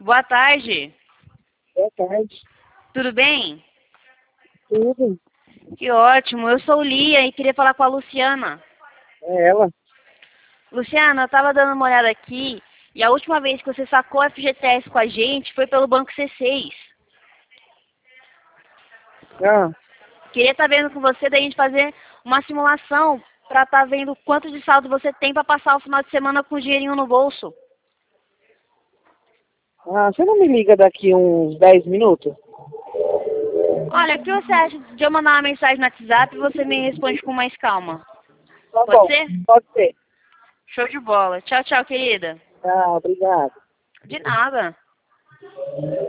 Boa tarde. Boa tarde. Tudo bem? Tudo. Que ótimo. Eu sou Lia e queria falar com a Luciana. É ela. Luciana, eu estava dando uma olhada aqui e a última vez que você sacou FGTS com a gente foi pelo Banco C6. Ah, Queria estar vendo com você da gente fazer uma simulação para estar vendo quanto de saldo você tem para passar o final de semana com dinheirinho no bolso. você não me liga daqui uns 10 minutos? Olha, o que você acha de eu mandar uma mensagem no WhatsApp e você me responde com mais calma? Tá Pode bom, ser? pode ser. Show de bola. Tchau, tchau, querida. Tá, obrigado. De nada.